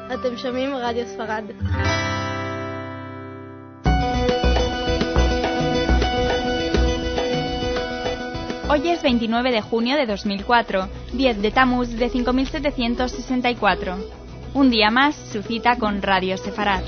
אתם שומעים רדיו ספרד. Hoy es 29 de junio de 2004, 10 de Tamuz de 5764. Un día más, su cita con Radio Sefarad.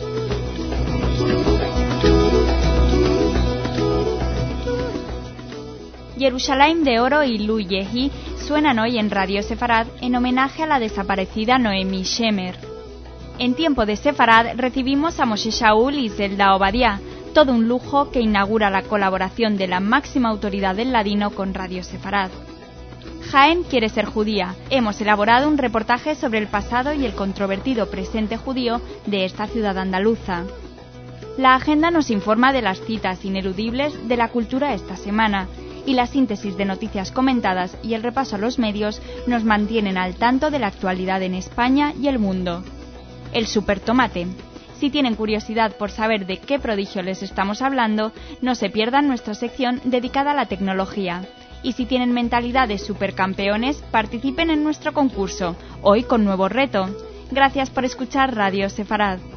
Jerusalén de Oro y Lu Yehi suenan hoy en Radio Sefarad en homenaje a la desaparecida Noemi Shemer. En tiempo de Sefarad recibimos a Moshe Shaul y Zelda Obadiah, todo un lujo que inaugura la colaboración de la máxima autoridad del ladino con Radio Sefarad. Jaén quiere ser judía. Hemos elaborado un reportaje sobre el pasado y el controvertido presente judío de esta ciudad andaluza. La agenda nos informa de las citas ineludibles de la cultura esta semana, y la síntesis de noticias comentadas y el repaso a los medios nos mantienen al tanto de la actualidad en España y el mundo. El supertomate. Si tienen curiosidad por saber de qué prodigio les estamos hablando, no se pierdan nuestra sección dedicada a la tecnología. Y si tienen mentalidad de supercampeones, participen en nuestro concurso, hoy con nuevo reto. Gracias por escuchar Radio Sefarad.